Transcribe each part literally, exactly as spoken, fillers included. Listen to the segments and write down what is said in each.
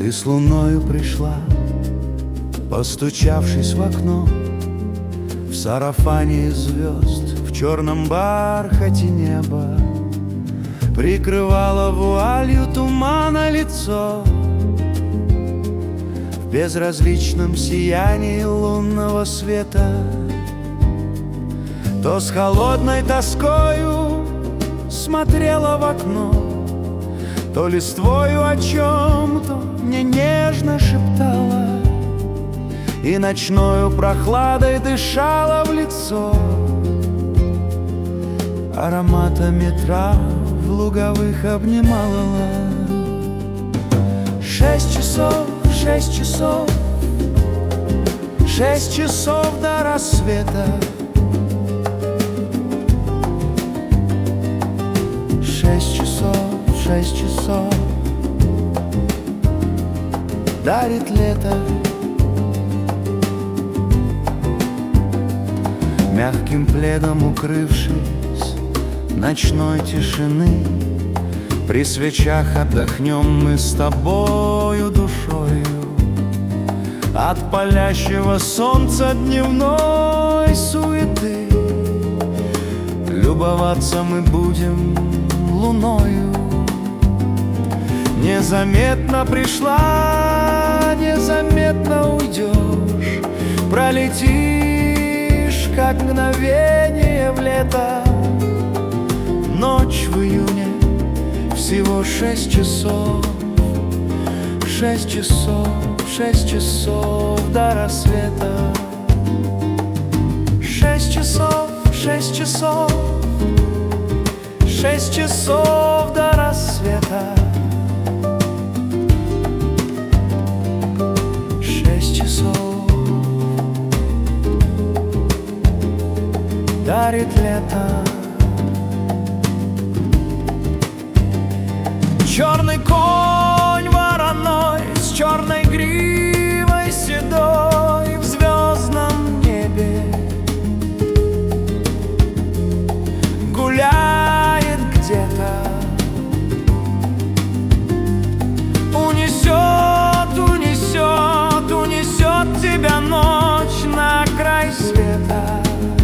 Ты с луною пришла, постучавшись в окно, в сарафане из звезд, в черном бархате неба, прикрывала вуалью тумана лицо. В безразличном сиянии лунного света то с холодной тоскою смотрела в окно, то листвою о чем-то мне нежно шептала и ночною прохладой дышала в лицо. Ароматами трав в луговых обнимала. Шесть часов, шесть часов, шесть часов до рассвета. Шесть часов, шесть часов дарит лето. Мягким пледом укрывшись ночной тишины, при свечах отдохнем мы с тобою душою от палящего солнца дневной суеты. Любоваться мы будем луною. Незаметно пришла, незаметно уйдешь, пролетишь, как мгновение в лето. Ночь в июне, всего шесть часов, шесть часов, шесть часов до рассвета. Шесть часов, шесть часов, шесть часов до рассвета. Шесть часов дарит лето. Черный конь вороной с черной гривой седой в звездном небе гуляет где-то. Унесет, унесет, унесет тебя ночь на край света,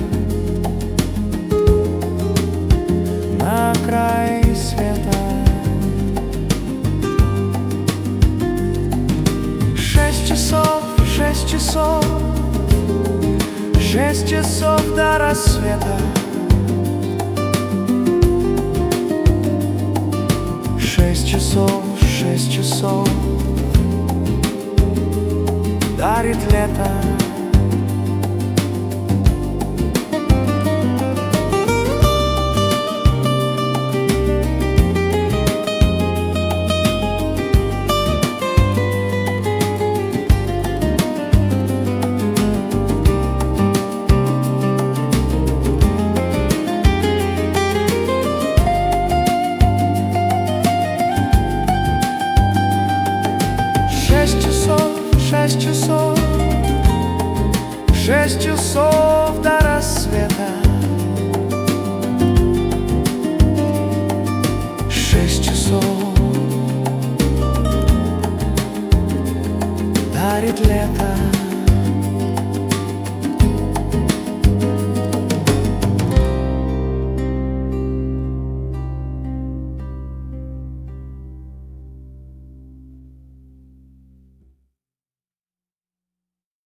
на край света. Шесть часов, шесть часов, шесть часов до рассвета. Шесть часов, шесть часов дарит лето. Шесть часов, шесть часов, шесть часов до рассвета. Шесть часов дарит лето.